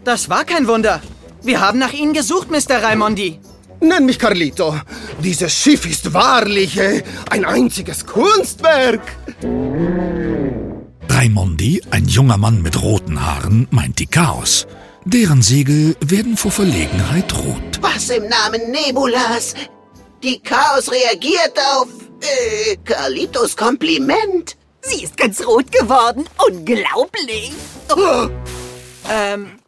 Das war kein Wunder. Wir haben nach Ihnen gesucht, Mr. Raimondi. Nenn mich Carlito. Dieses Schiff ist wahrlich ein einziges Kunstwerk. Raimondi, ein junger Mann mit roten Haaren, meint die Chaos. Deren Segel werden vor Verlegenheit rot. Was im Namen Nebulas? Die Chaos reagiert auf Carlitos Kompliment. Sie ist ganz rot geworden. Unglaublich. Oh.